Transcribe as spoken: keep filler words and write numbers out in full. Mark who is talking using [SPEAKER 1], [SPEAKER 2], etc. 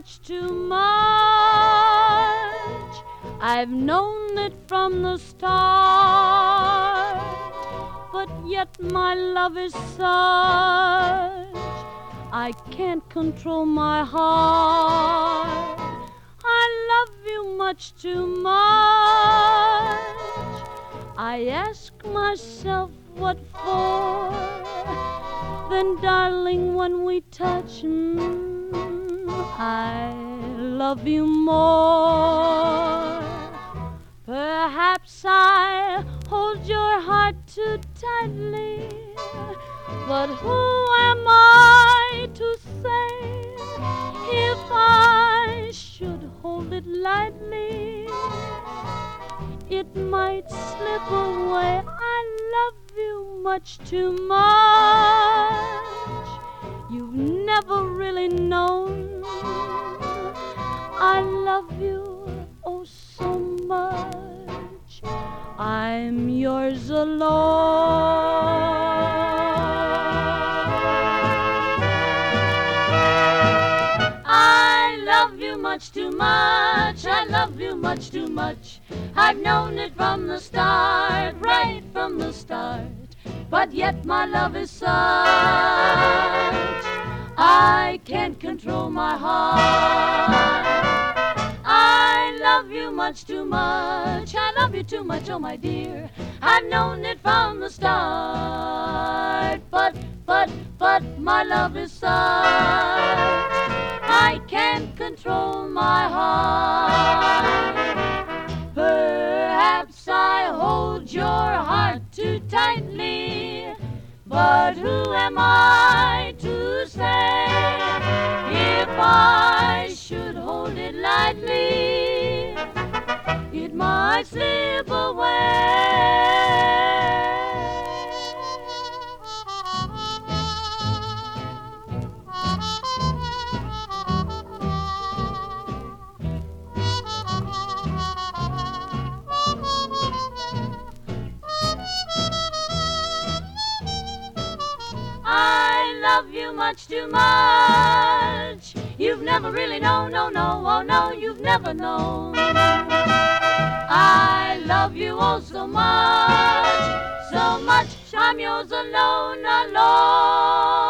[SPEAKER 1] much too much. I've known it from the start, but yet my love is such I can't control my heart. I love you much too much. I ask myself what for. Then, darling, when we touch, mm, I love you more. Perhaps I hold your heart too tightly, but who am I to say if I should hold it lightly? It might slip away. I love you much too much. You've never really known I love you oh so much. I'm yours alone. I love you much too much. I love you much too much. I've known it from the start, right from the start. But yet my love is such I can't control my heart. I love you much too much. I love you too much, oh my dear. I've known it from the start. But, but, but my love is such I can't control my heart. Perhaps I hold your heart too tightly, but who am I to say if I should hold it lightly, it might slip away. I love you much too much. You've never really known, no, no, oh no, you've never known. I love you oh so much, so much. I'm yours alone, alone.